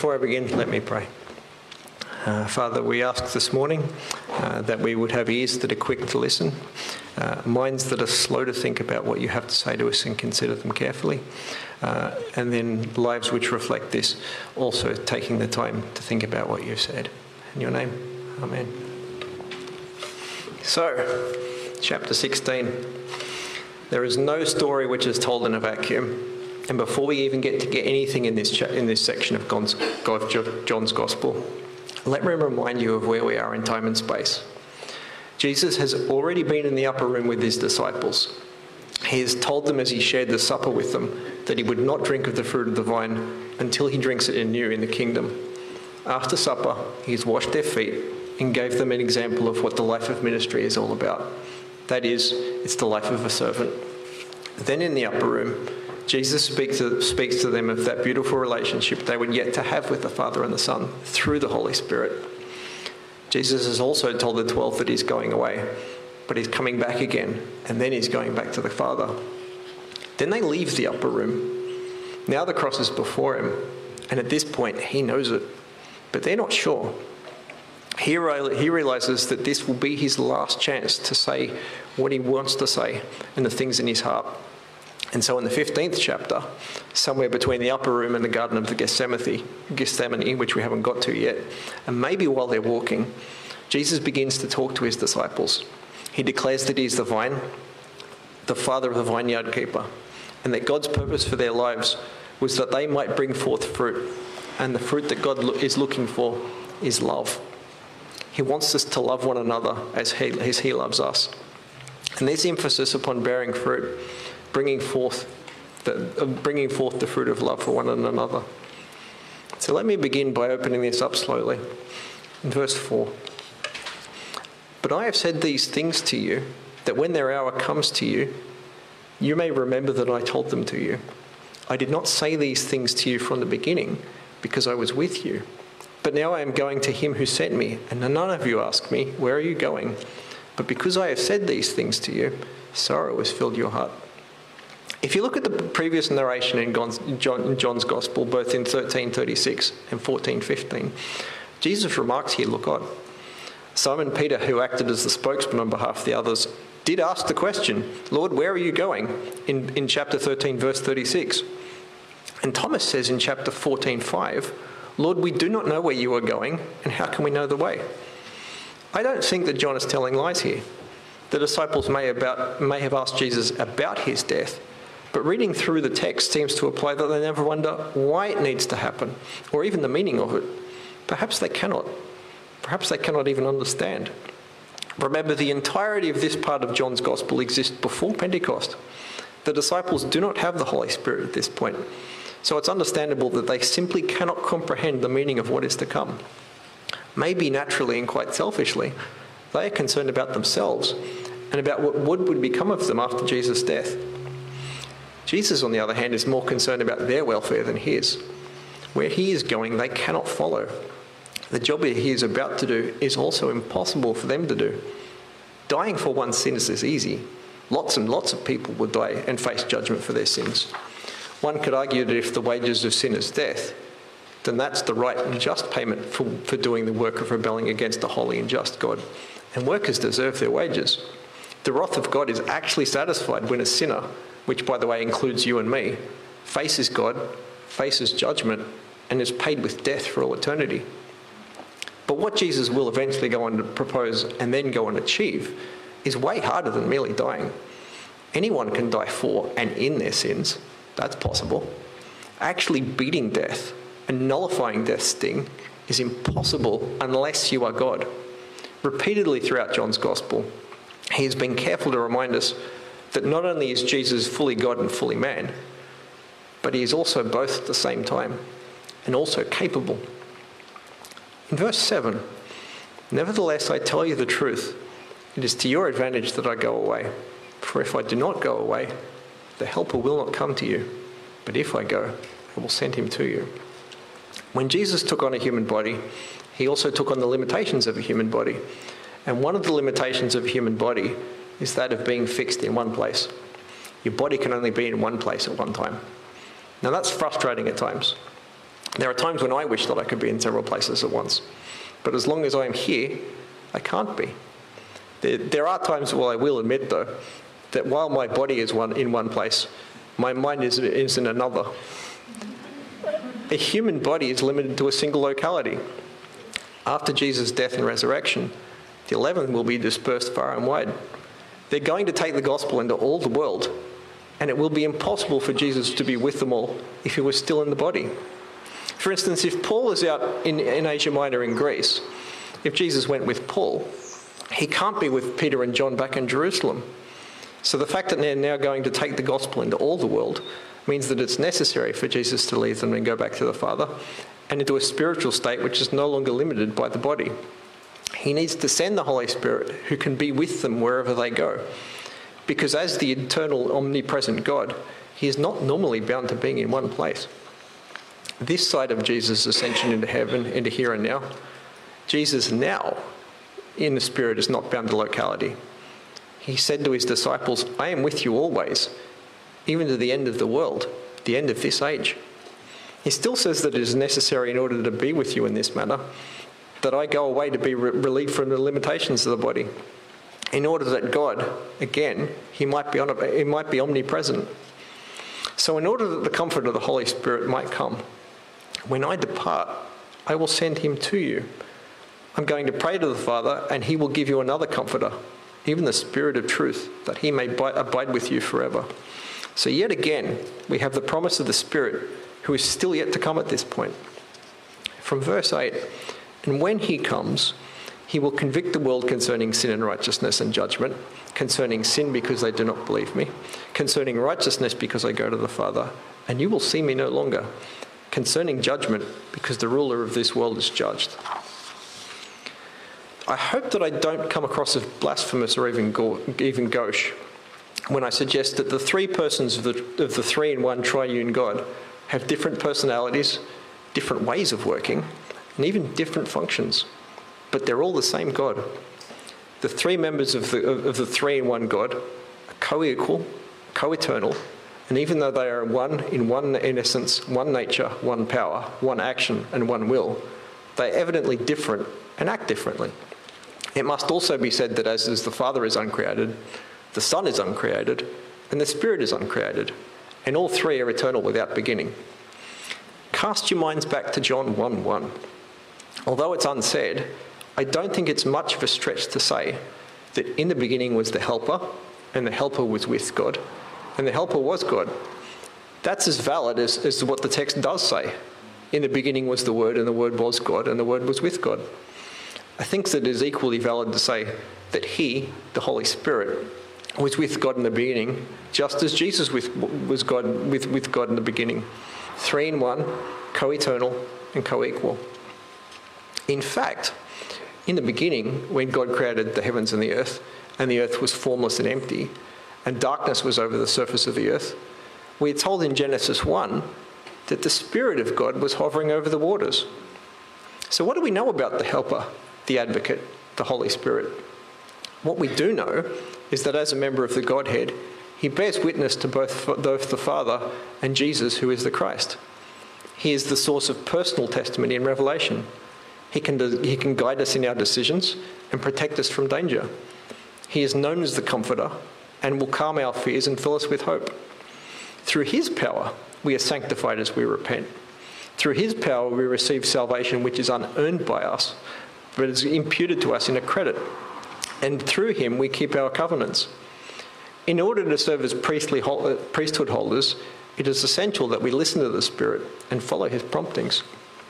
Before I begin, let me pray. Father, we ask this morning that we would have ears that are quick to listen, minds that are slow to think about what you have to say to us and consider them carefully, and then lives which reflect this, also taking the time to think about what you've said. In your name, amen. So, chapter 16. There is no story which is told in a vacuum. And before we even get anything in this section of John's Gospel, let me remind you of where we are in time and space. Jesus has already been in the upper room with his disciples. He has told them as he shared the supper with them that he would not drink of the fruit of the vine until he drinks it anew in the kingdom. After supper, he has washed their feet and gave them an example of what the life of ministry is all about. That is, it's the life of a servant. Then in the upper room, Jesus speaks to them of that beautiful relationship they would yet to have with the Father and the Son through the Holy Spirit. Jesus has also told the 12 that he's going away, but he's coming back again, and then he's going back to the Father. Then they leave the upper room. Now the cross is before him, and at this point he knows it, but they're not sure. He realizes that this will be his last chance to say what he wants to say and the things in his heart. And so in the 15th chapter, somewhere between the upper room and the Garden of the Gethsemane, which we haven't got to yet, and maybe while they're walking, Jesus begins to talk to his disciples. He declares that he's the vine, the Father of the vineyard keeper, and that God's purpose for their lives was that they might bring forth fruit, and the fruit that God is looking for is love. He wants us to love one another as he loves us. And there's emphasis upon bearing fruit, bringing forth the fruit of love for one another. So let me begin by opening this up slowly. In verse 4. But I have said these things to you, that when their hour comes to you, you may remember that I told them to you. I did not say these things to you from the beginning, because I was with you. But now I am going to him who sent me, and none of you ask me, where are you going? But because I have said these things to you, sorrow has filled your heart. If you look at the previous narration in John's Gospel, both in 13:36 and 14:15, Jesus' remarks here look odd. Simon Peter, who acted as the spokesman on behalf of the others, did ask the question, Lord, where are you going? In chapter 13, verse 36. And Thomas says in chapter 14:5, Lord, we do not know where you are going, and how can we know the way? I don't think that John is telling lies here. The disciples may have asked Jesus about his death, but reading through the text seems to imply that they never wonder why it needs to happen, or even the meaning of it. Perhaps they cannot. Perhaps they cannot even understand. Remember, the entirety of this part of John's Gospel exists before Pentecost. The disciples do not have the Holy Spirit at this point, so it's understandable that they simply cannot comprehend the meaning of what is to come. Maybe naturally and quite selfishly, they are concerned about themselves and about what would become of them after Jesus' death. Jesus, on the other hand, is more concerned about their welfare than his. Where he is going, they cannot follow. The job he is about to do is also impossible for them to do. Dying for one's sins is easy. Lots and lots of people will die and face judgment for their sins. One could argue that if the wages of sin is death, then that's the right and just payment for doing the work of rebelling against a holy and just God. And workers deserve their wages. The wrath of God is actually satisfied when a sinner, which by the way includes you and me, faces God, faces judgment, and is paid with death for all eternity. But what Jesus will eventually go on to propose and then go and achieve is way harder than merely dying. Anyone can die for and in their sins. That's possible. Actually beating death and nullifying death's sting is impossible unless you are God. Repeatedly throughout John's Gospel, he has been careful to remind us that not only is Jesus fully God and fully man, but he is also both at the same time and also capable. In verse 7, nevertheless I tell you the truth, it is to your advantage that I go away. For if I do not go away, the Helper will not come to you. But if I go, I will send him to you. When Jesus took on a human body, he also took on the limitations of a human body. And one of the limitations of a human body is that of being fixed in one place. Your body can only be in one place at one time. Now that's frustrating at times. There are times when I wish that I could be in several places at once. But as long as I am here, I can't be. There are times, well, I will admit though, that while my body is in one place, my mind is in another. A human body is limited to a single locality. After Jesus' death and resurrection, the 11 will be dispersed far and wide. They're going to take the gospel into all the world, and it will be impossible for Jesus to be with them all if he was still in the body. For instance, if Paul is out in Asia Minor in Greece, if Jesus went with Paul, he can't be with Peter and John back in Jerusalem. So the fact that they're now going to take the gospel into all the world means that it's necessary for Jesus to leave them and go back to the Father and into a spiritual state which is no longer limited by the body. He needs to send the Holy Spirit who can be with them wherever they go. Because as the eternal, omnipresent God, he is not normally bound to being in one place. This side of Jesus' ascension into heaven, into here and now, Jesus now in the Spirit is not bound to locality. He said to his disciples, I am with you always, even to the end of the world, the end of this age. He still says that it is necessary in order to be with you in this manner, that I go away to be relieved from the limitations of the body, in order that God, again, he might be omnipresent. So in order that the comfort of the Holy Spirit might come, when I depart, I will send him to you. I'm going to pray to the Father, and he will give you another comforter, even the Spirit of truth, that he may abide with you forever. So yet again, we have the promise of the Spirit, who is still yet to come at this point. From verse 8, and when he comes, he will convict the world concerning sin and righteousness and judgment, concerning sin because they do not believe me, concerning righteousness because I go to the Father, and you will see me no longer, concerning judgment because the ruler of this world is judged. I hope that I don't come across as blasphemous or even gauche when I suggest that the three persons of the three-in-one triune God have different personalities, different ways of working, and even different functions. But they're all the same God. The three members of the three-in-one God are co-equal, co-eternal, and even though they are one in essence, one nature, one power, one action, and one will, they are evidently different and act differently. It must also be said that as the Father is uncreated, the Son is uncreated, and the Spirit is uncreated, and all three are eternal without beginning. Cast your minds back to John 1:1. Although it's unsaid, I don't think it's much of a stretch to say that in the beginning was the Helper, and the Helper was with God, and the Helper was God. That's as valid as what the text does say. In the beginning was the Word, and the Word was God, and the Word was with God. I think that it is equally valid to say that he, the Holy Spirit, was with God in the beginning, just as Jesus was with God in the beginning. Three in one, co-eternal and co-equal. In fact, in the beginning, when God created the heavens and the earth was formless and empty, and darkness was over the surface of the earth, we are told in Genesis 1 that the Spirit of God was hovering over the waters. So what do we know about the Helper, the Advocate, the Holy Spirit? What we do know is that as a member of the Godhead, he bears witness to both the Father and Jesus, who is the Christ. He is the source of personal testimony and revelation. He can guide us in our decisions and protect us from danger. He is known as the Comforter and will calm our fears and fill us with hope. Through his power, we are sanctified as we repent. Through his power, we receive salvation which is unearned by us, but is imputed to us in a credit. And through him, we keep our covenants. In order to serve as priesthood holders, it is essential that we listen to the Spirit and follow his promptings.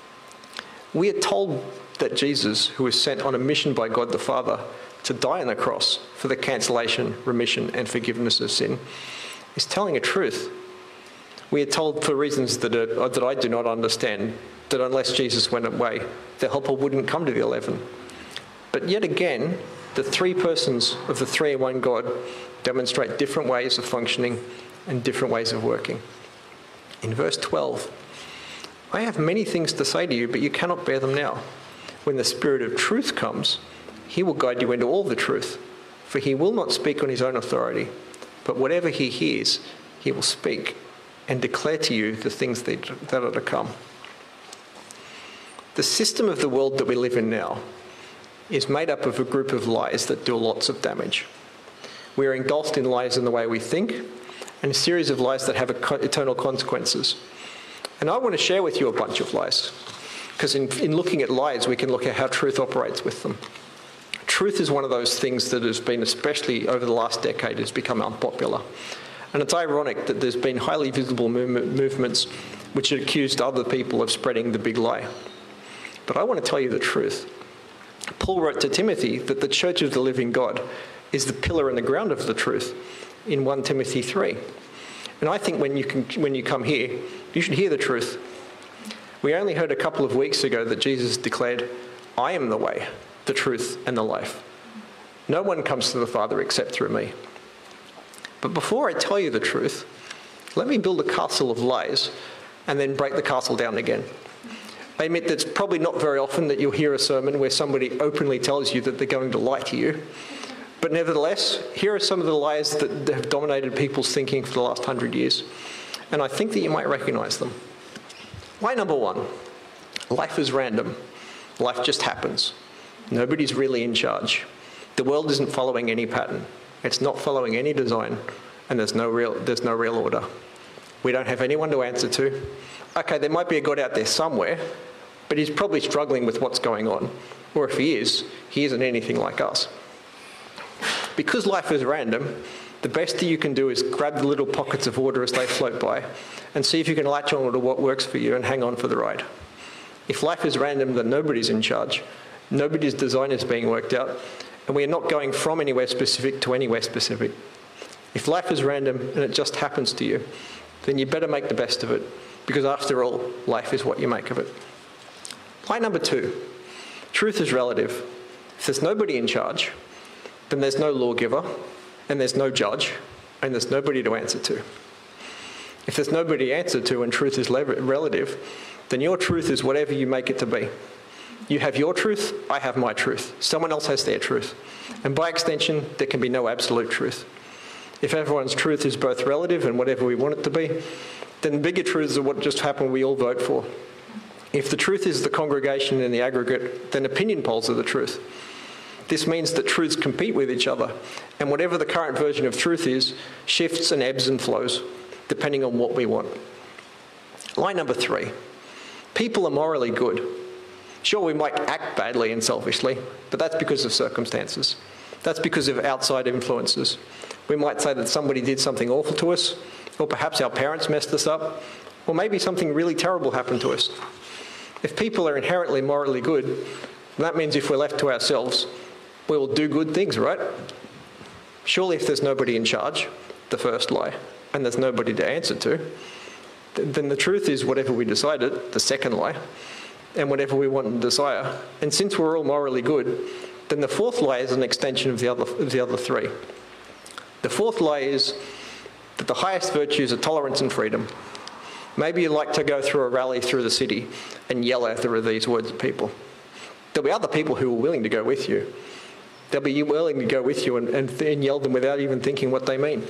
We are told that Jesus, who was sent on a mission by God the Father to die on the cross for the cancellation, remission, and forgiveness of sin, is telling a truth. We are told, for reasons that I do not understand, that unless Jesus went away, the Helper wouldn't come to the 11. But yet again, the three persons of the three-in-one God demonstrate different ways of functioning and different ways of working. In verse 12, I have many things to say to you, but you cannot bear them now. When the Spirit of truth comes, he will guide you into all the truth, for he will not speak on his own authority, but whatever he hears, he will speak and declare to you the things that are to come. The system of the world that we live in now is made up of a group of lies that do lots of damage. We are engulfed in lies in the way we think, and a series of lies that have eternal consequences. And I want to share with you a bunch of lies, because in looking at lies, we can look at how truth operates with them. Truth is one of those things that has been, especially over the last decade, has become unpopular. And it's ironic that there's been highly visible movements which have accused other people of spreading the big lie. But I want to tell you the truth. Paul wrote to Timothy that the church of the living God is the pillar and the ground of the truth in 1 Timothy 3. And I think when you come here, you should hear the truth. We only heard a couple of weeks ago that Jesus declared, "I am the way, the truth, and the life. No one comes to the Father except through me." But before I tell you the truth, let me build a castle of lies and then break the castle down again. I admit that it's probably not very often that you'll hear a sermon where somebody openly tells you that they're going to lie to you. But nevertheless, here are some of the lies that have dominated people's thinking for the last 100 years. And I think that you might recognise them. Lie number one: life is random. Life just happens. Nobody's really in charge. The world isn't following any pattern. It's not following any design. And there's no real order. We don't have anyone to answer to. Okay, there might be a God out there somewhere, but he's probably struggling with what's going on. Or if he isn't anything like us. Because life is random, the best that you can do is grab the little pockets of order as they float by and see if you can latch on to what works for you and hang on for the ride. If life is random, then nobody's in charge. Nobody's design is being worked out, and we are not going from anywhere specific to anywhere specific. If life is random and it just happens to you, then you better make the best of it, because after all, life is what you make of it. Lie number two: truth is relative. If there's nobody in charge, then there's no lawgiver, and there's no judge, and there's nobody to answer to. If there's nobody to answer to and truth is relative, then your truth is whatever you make it to be. You have your truth, I have my truth. Someone else has their truth. And by extension, there can be no absolute truth. If everyone's truth is both relative and whatever we want it to be, then the bigger truths are what just happened we all vote for. If the truth is the congregation in the aggregate, then opinion polls are the truth. This means that truths compete with each other, and whatever the current version of truth is, shifts and ebbs and flows, depending on what we want. Lie number three: people are morally good. Sure, we might act badly and selfishly, but that's because of circumstances. That's because of outside influences. We might say that somebody did something awful to us, or perhaps our parents messed us up, or maybe something really terrible happened to us. If people are inherently morally good, that means if we're left to ourselves, we will do good things, right? Surely if there's nobody in charge, the first lie, and there's nobody to answer to, then the truth is whatever we decided, the second lie, and whatever we want and desire. And since we're all morally good, then the fourth lie is an extension of the other three. The fourth lie is that the highest virtues are tolerance and freedom. Maybe you like to go through a rally through the city and yell out these words at people. There'll be other people who are willing to go with you. They'll be willing to go with you and yell them without even thinking what they mean.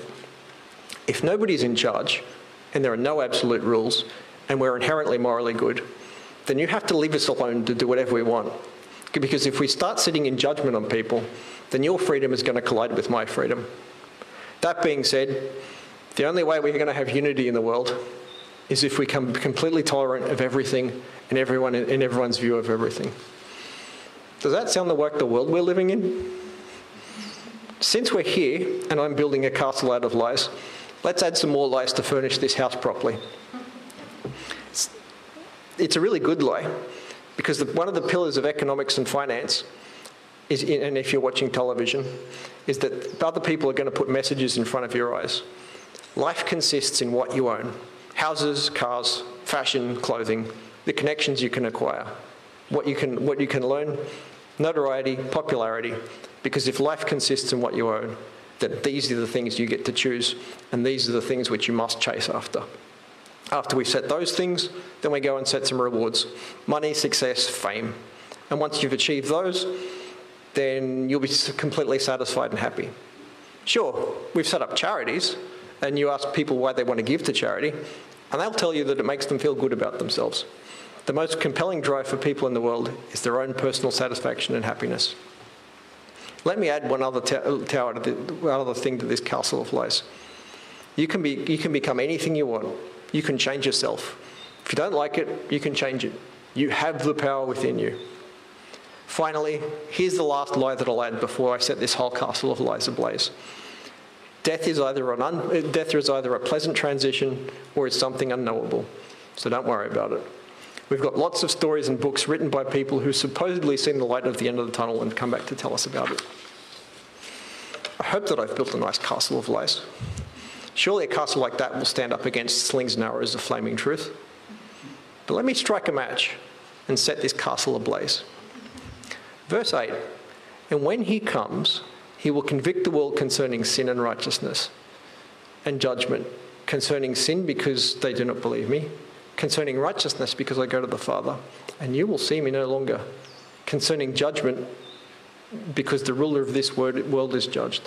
If nobody's in charge, and there are no absolute rules, and we're inherently morally good, then you have to leave us alone to do whatever we want. Because if we start sitting in judgment on people, then your freedom is going to collide with my freedom. That being said, the only way we're going to have unity in the world is if we become completely tolerant of everything and everyone in everyone's view of everything. Does that sound like the world we're living in? Since we're here, and I'm building a castle out of lies, let's add some more lies to furnish this house properly. It's a really good lie, because one of the pillars of economics and finance is, and if you're watching television, is that other people are going to put messages in front of your eyes. Life consists in what you own: houses, cars, fashion, clothing, the connections you can acquire, what you can learn, notoriety, popularity. Because if life consists in what you own, then these are the things you get to choose, and these are the things which you must chase after. After we set those things, then we go and set some rewards: money, success, fame. And once you've achieved those, then you'll be completely satisfied and happy. Sure, we've set up charities, and you ask people why they want to give to charity, and they'll tell you that it makes them feel good about themselves. The most compelling drive for people in the world is their own personal satisfaction and happiness. Let me add one other thing to this castle of lies. You can become anything you want. You can change yourself. If you don't like it, you can change it. You have the power within you. Finally, here's the last lie that I'll add before I set this whole castle of lies ablaze. Death is either a pleasant transition or it's something unknowable. So don't worry about it. We've got lots of stories and books written by people who supposedly seen the light at the end of the tunnel and come back to tell us about it. I hope that I've built a nice castle of lies. Surely a castle like that will stand up against slings and arrows of flaming truth. But let me strike a match and set this castle ablaze. Verse 8, and when he comes, he will convict the world concerning sin and righteousness and judgment, concerning sin because they do not believe me, concerning righteousness because I go to the Father, and you will see me no longer, concerning judgment because the ruler of this world is judged.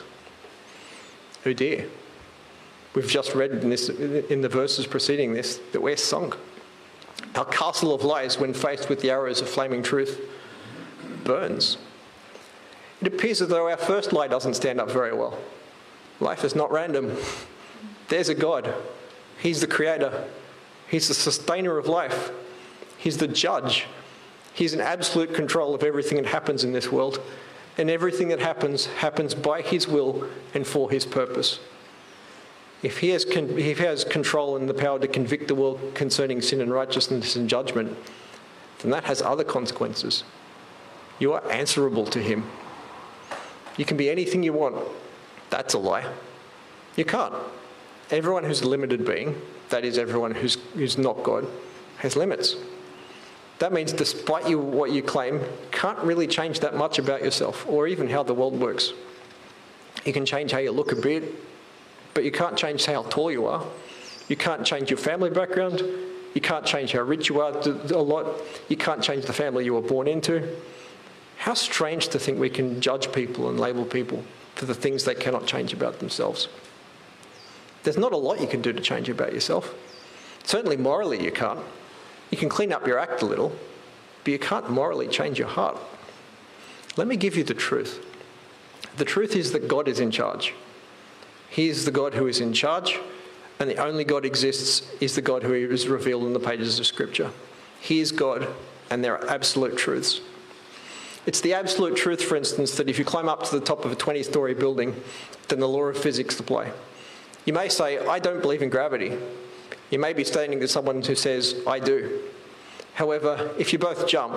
Oh dear. We've just read in the verses preceding this that we're sunk. Our castle of lies, when faced with the arrows of flaming truth, burns. It appears as though our first lie doesn't stand up very well. Life is not random. There's a God. He's the creator. He's the sustainer of life. He's the judge. He's in absolute control of everything that happens in this world. And everything that happens by his will and for his purpose. If he has control and the power to convict the world concerning sin and righteousness and judgment, then that has other consequences. You are answerable to him. You can be anything you want. That's a lie. You can't. Everyone who's a limited being, that is everyone who's not God, has limits. That means despite what you claim, you can't really change that much about yourself or even how the world works. You can change how you look a bit, but you can't change how tall you are. You can't change your family background. You can't change how rich you are a lot. You can't change the family you were born into. How strange to think we can judge people and label people for the things they cannot change about themselves. There's not a lot you can do to change about yourself. Certainly morally you can't. You can clean up your act a little, but you can't morally change your heart. Let me give you the truth. The truth is that God is in charge. He is the God who is in charge, and the only God exists is the God who is revealed in the pages of Scripture. He is God, and there are absolute truths. It's the absolute truth, for instance, that if you climb up to the top of a 20-story building, then the law of physics apply. You may say, I don't believe in gravity. You may be standing to someone who says, I do. However, if you both jump,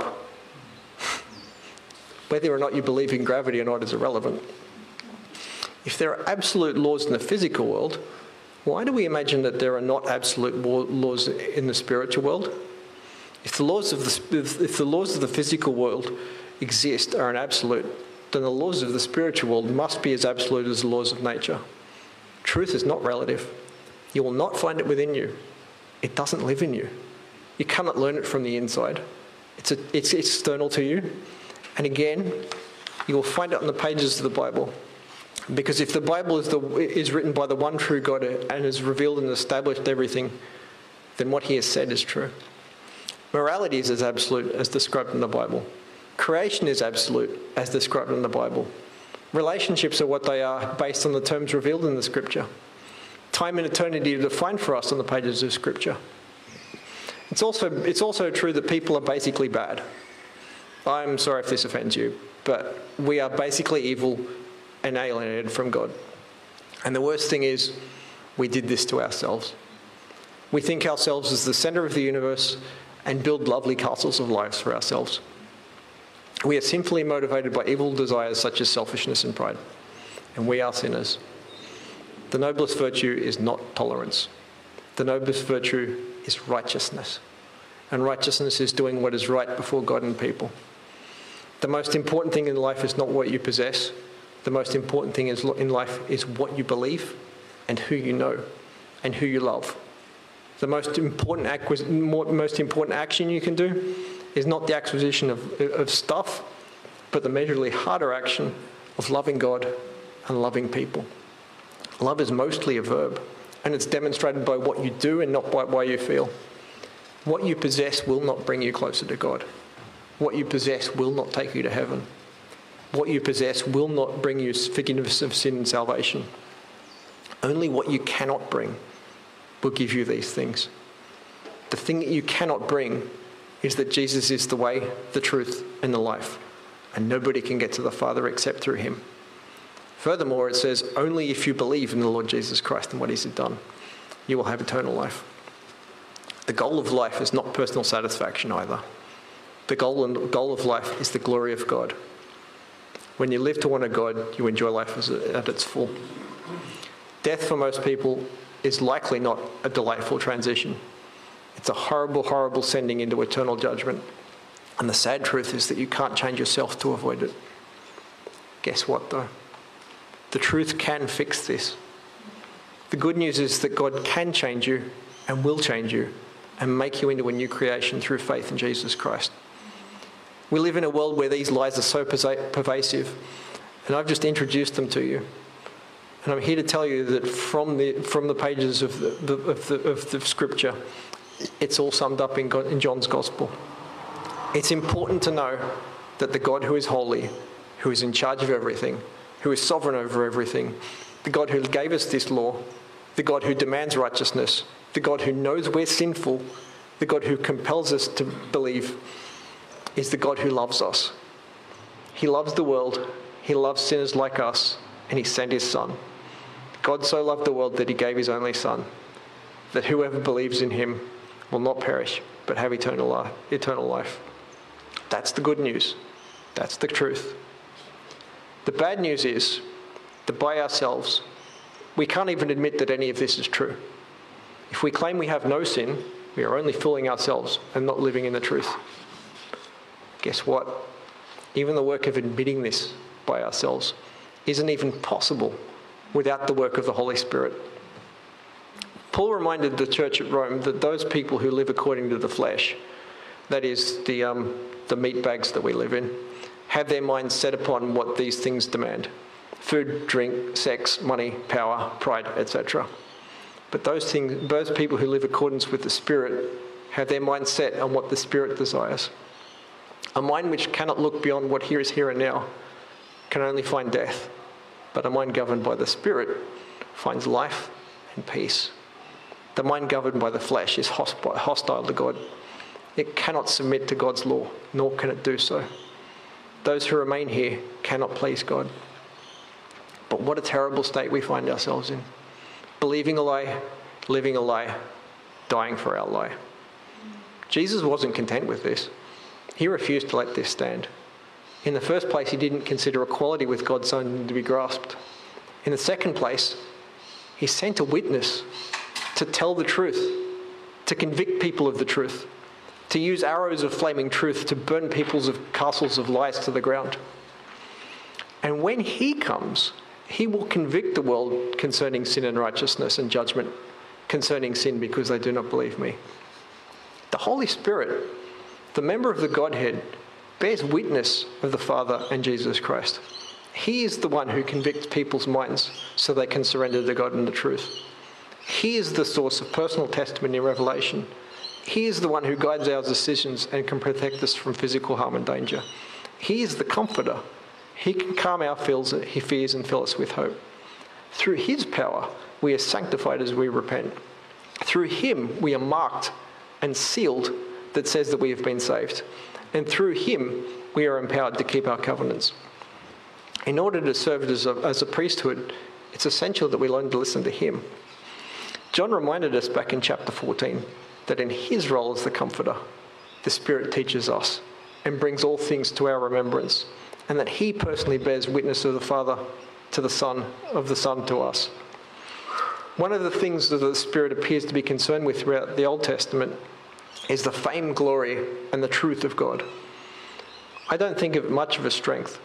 whether or not you believe in gravity or not is irrelevant. If there are absolute laws in the physical world, why do we imagine that there are not absolute laws in the spiritual world? If the laws of the physical world exist are an absolute, then the laws of the spiritual world must be as absolute as the laws of nature. Truth is not relative. You will not find it within you. It doesn't live in you. You cannot learn it from the inside. It's external to you. And again, you will find it on the pages of the Bible. Because if the Bible is written by the one true God and has revealed and established everything, then what he has said is true. Morality is as absolute as described in the Bible. Creation is absolute as described in the Bible. Relationships are what they are based on the terms revealed in the Scripture. Time and eternity are defined for us on the pages of Scripture. It's also true that people are basically bad. I'm sorry if this offends you, but we are basically evil and alienated from God. And the worst thing is, we did this to ourselves. We think ourselves as the centre of the universe and build lovely castles of lives for ourselves. We are sinfully motivated by evil desires such as selfishness and pride. And we are sinners. The noblest virtue is not tolerance. The noblest virtue is righteousness. And righteousness is doing what is right before God and people. The most important thing in life is not what you possess. The most important thing in life is what you believe and who you know and who you love. The most important action you can do is not the acquisition of stuff, but the measurably harder action of loving God and loving people. Love is mostly a verb, and it's demonstrated by what you do and not by what you feel. What you possess will not bring you closer to God. What you possess will not take you to heaven. What you possess will not bring you forgiveness of sin and salvation. Only what you cannot bring will give you these things. The thing that you cannot bring is that Jesus is the way, the truth, and the life, and nobody can get to the Father except through him. Furthermore, it says, only if you believe in the Lord Jesus Christ and what he's done, you will have eternal life. The goal of life is not personal satisfaction either. The goal of life is the glory of God. When you live to honor God, you enjoy life at its full. Death for most people is likely not a delightful transition. It's a horrible, horrible sending into eternal judgment. And the sad truth is that you can't change yourself to avoid it. Guess what, though? The truth can fix this. The good news is that God can change you and will change you and make you into a new creation through faith in Jesus Christ. We live in a world where these lies are so pervasive, and I've just introduced them to you. And I'm here to tell you that from the pages of the Scripture, it's all summed up in John's Gospel. It's important to know that the God who is holy, who is in charge of everything, who is sovereign over everything, the God who gave us this law, the God who demands righteousness, the God who knows we're sinful, the God who compels us to believe, is the God who loves us. He loves the world, he loves sinners like us, and he sent his Son. God so loved the world that he gave his only Son, that whoever believes in him will not perish, but have eternal life. That's the good news. That's the truth. The bad news is that by ourselves, we can't even admit that any of this is true. If we claim we have no sin, we are only fooling ourselves and not living in the truth. Guess what? Even the work of admitting this by ourselves isn't even possible without the work of the Holy Spirit. Paul reminded the church at Rome that those people who live according to the flesh, that is, the meat bags that we live in, have their minds set upon what these things demand: food, drink, sex, money, power, pride, etc. But those people who live in accordance with the Spirit have their mind set on what the Spirit desires. A mind which cannot look beyond what is here and now can only find death, but a mind governed by the Spirit finds life and peace. The mind governed by the flesh is hostile to God. It cannot submit to God's law, nor can it do so. Those who remain here cannot please God. But what a terrible state we find ourselves in. Believing a lie, living a lie, dying for our lie. Jesus wasn't content with this. He refused to let this stand. In the first place, he didn't consider equality with God something to be grasped. In the second place, he sent a witness to tell the truth, to convict people of the truth, to use arrows of flaming truth to burn people's castles of lies to the ground. And when he comes, he will convict the world concerning sin and righteousness and judgment concerning sin because they do not believe me. The Holy Spirit, the member of the Godhead, bears witness of the Father and Jesus Christ. He is the one who convicts people's minds so they can surrender to God and the truth. He is the source of personal testimony and revelation. He is the one who guides our decisions and can protect us from physical harm and danger. He is the comforter. He can calm our fears and fill us with hope. Through his power, we are sanctified as we repent. Through him, we are marked and sealed that says that we have been saved. And through him, we are empowered to keep our covenants. In order to serve as a priesthood, it's essential that we learn to listen to him. John reminded us back in chapter 14 that in his role as the comforter, the Spirit teaches us and brings all things to our remembrance, and that he personally bears witness of the Father to the Son, of the Son to us. One of the things that the Spirit appears to be concerned with throughout the Old Testament is the fame, glory, and the truth of God. I don't think it much of a strength.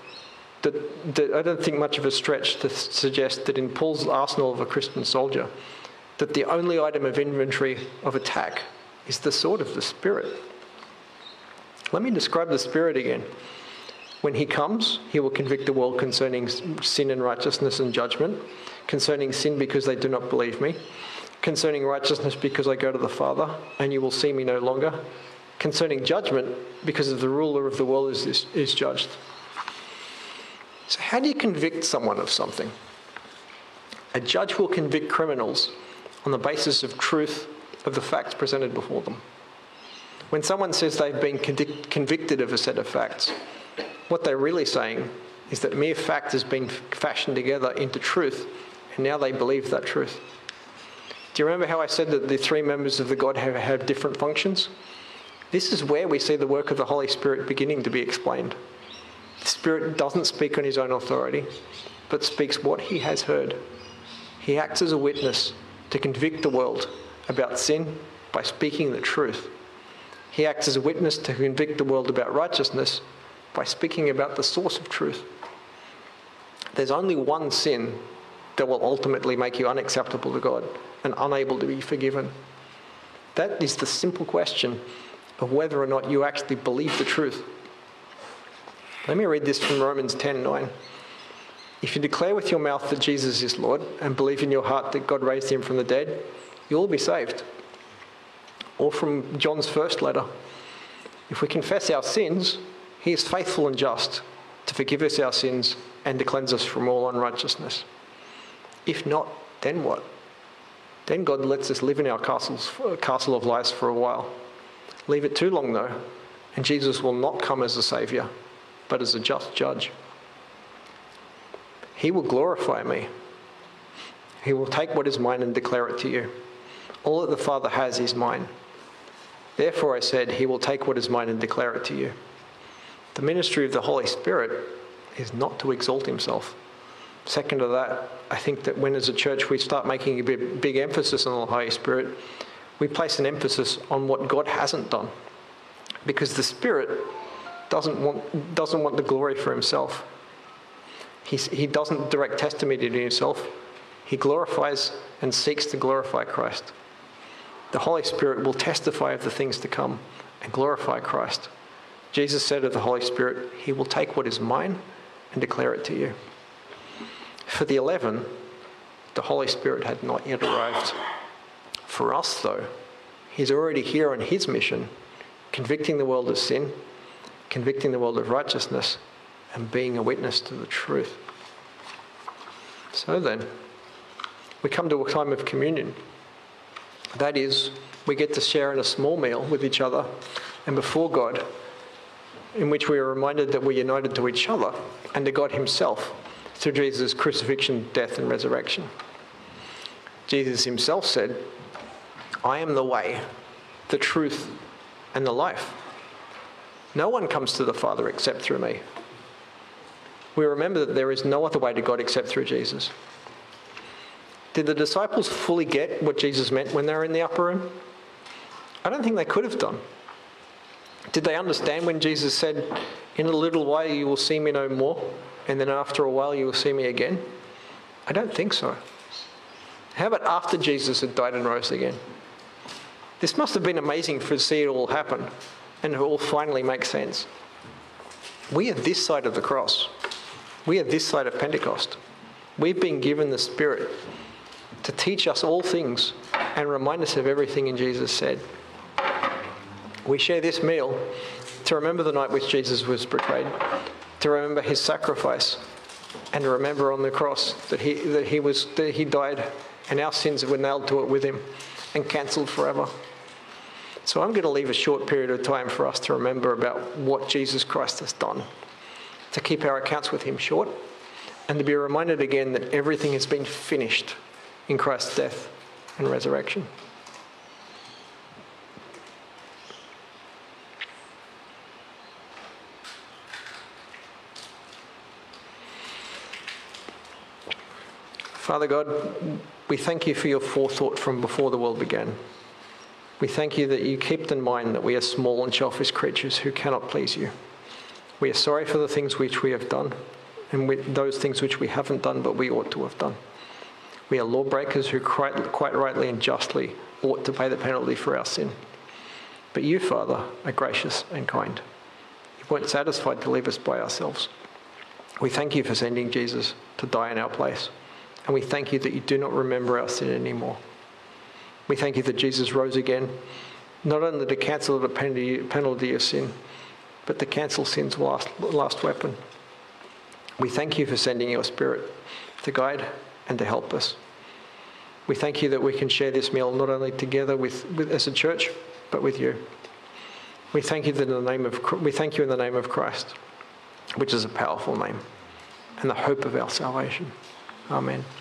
I don't think much of a stretch to suggest that in Paul's arsenal of a Christian soldier, that the only item of inventory of attack is the sword of the Spirit. Let me describe the Spirit again. When he comes, he will convict the world concerning sin and righteousness and judgment, concerning sin because they do not believe me, Concerning righteousness, because I go to the Father, and you will see me no longer. Concerning judgment, because of the ruler of the world is judged. So how do you convict someone of something? A judge will convict criminals on the basis of truth of the facts presented before them. When someone says they've been convicted of a set of facts, what they're really saying is that mere fact has been fashioned together into truth, and now they believe that truth. Do you remember how I said that the three members of the Godhead have different functions? This is where we see the work of the Holy Spirit beginning to be explained. The Spirit doesn't speak on his own authority, but speaks what he has heard. He acts as a witness to convict the world about sin by speaking the truth. He acts as a witness to convict the world about righteousness by speaking about the source of truth. There's only one sin that will ultimately make you unacceptable to God and unable to be forgiven. That is the simple question of whether or not you actually believe the truth. Let me read this from Romans 10:9. If you declare with your mouth that Jesus is Lord and believe in your heart that God raised him from the dead, you'll be saved. Or from John's first letter, if we confess our sins, he is faithful and just to forgive us our sins and to cleanse us from all unrighteousness. If not, then what? Then God lets us live in our castle of lies for a while. Leave it too long though, and Jesus will not come as a saviour, but as a just judge. He will glorify me. He will take what is mine and declare it to you. All that the Father has is mine. Therefore I said, he will take what is mine and declare it to you. The ministry of the Holy Spirit is not to exalt himself. Second to that, I think that when as a church we start making a big emphasis on the Holy Spirit, we place an emphasis on what God hasn't done. Because the Spirit doesn't want the glory for himself. He doesn't direct testimony to himself. He glorifies and seeks to glorify Christ. The Holy Spirit will testify of the things to come and glorify Christ. Jesus said of the Holy Spirit, he will take what is mine and declare it to you. For the 11, the Holy Spirit had not yet arrived. For us, though, he's already here on his mission, convicting the world of sin, convicting the world of righteousness, and being a witness to the truth. So then, we come to a time of communion. That is, we get to share in a small meal with each other and before God, in which we are reminded that we're united to each other and to God himself through Jesus' crucifixion, death, and resurrection. Jesus himself said, I am the way, the truth, and the life. No one comes to the Father except through me. We remember that there is no other way to God except through Jesus. Did the disciples fully get what Jesus meant when they were in the upper room? I don't think they could have done. Did they understand when Jesus said, in a little while you will see me no more, and then after a while you will see me again? I don't think so. How about after Jesus had died and rose again? This must have been amazing to see it all happen and it all finally make sense. We are this side of the cross. We are this side of Pentecost. We've been given the Spirit to teach us all things and remind us of everything in Jesus said. We share this meal to remember the night which Jesus was betrayed, to remember his sacrifice, and to remember on the cross that he died and our sins were nailed to it with him and cancelled forever. So I'm going to leave a short period of time for us to remember about what Jesus Christ has done, to keep our accounts with him short, and to be reminded again that everything has been finished in Christ's death and resurrection. Father God, we thank you for your forethought from before the world began. We thank you that you kept in mind that we are small and selfish creatures who cannot please you. We are sorry for the things which we have done and those things which we haven't done but we ought to have done. We are lawbreakers who quite rightly and justly ought to pay the penalty for our sin. But you, Father, are gracious and kind. You weren't satisfied to leave us by ourselves. We thank you for sending Jesus to die in our place. And we thank you that you do not remember our sin anymore. We thank you that Jesus rose again, not only to cancel the penalty of sin, but to cancel sin's last weapon. We thank you for sending your Spirit to guide and to help us. We thank you that we can share this meal not only together as a church, but with you. We thank you in the name of Christ, which is a powerful name, and the hope of our salvation. Amen.